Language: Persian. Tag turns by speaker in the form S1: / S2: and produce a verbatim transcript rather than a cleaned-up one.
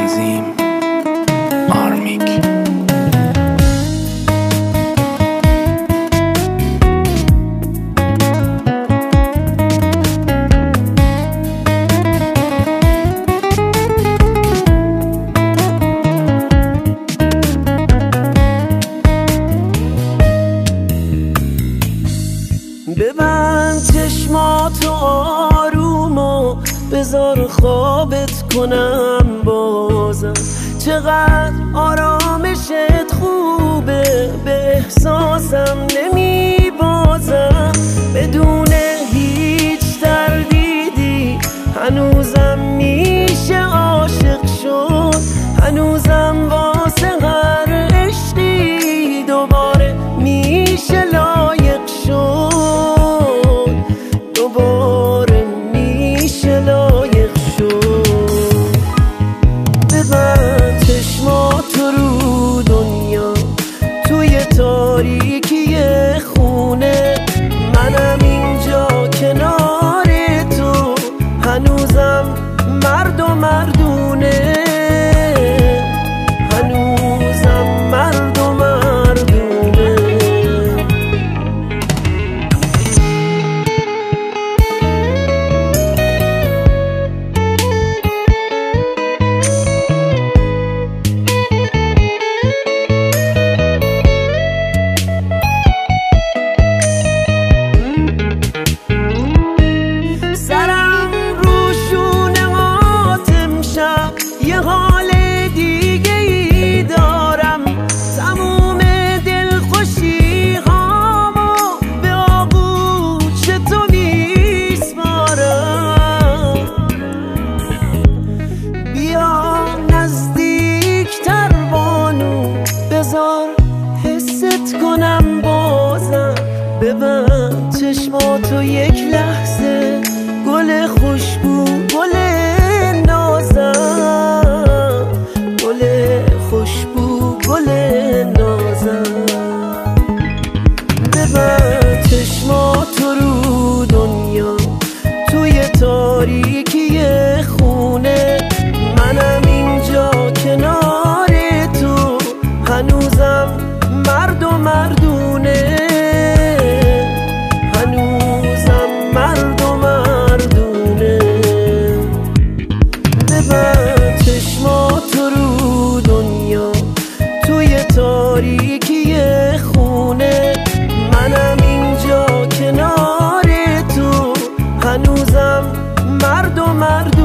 S1: تنظیم آرمیک.
S2: ببند چشماتو آروم و بذار خوابت کنم بازم. چقدر آرامشت خوبه، به احساسم نمی بازم. بدون هیچ تردیدی هنوزم میشه عاشق شد. هنوزم واسه هر عشقی دوباره میشه لایق شد. دوباره میشه لایق شد. ببند چشماتو رو دنیا، توی تاریکی خونه. منم اینجا کنار تو، هنوزم مرد و مردونه. هنوزم مرد و مردونه. سرم رو شونه هاتم شب یه حال دیگه ای دارم. تموم دلخوشی هامو به آغوش تو میسپارم. بیا نزدیکتر بانو، بذار حست کنم بازم. ببند چشماتو یک لحظه، گل خوشبو گل نازم. گل خوشبو گل نازم. ببند چشماتو رو دنیا، توی تاریکی خونه. منم اینجا کنار تو، هنوزم مرد و مردونه. هنوزم مرد و مردونه. ببند چشماتو رو دنیا، توی تاریکی خونه. منم اینجا کنار تو، هنوزم مرد و مرد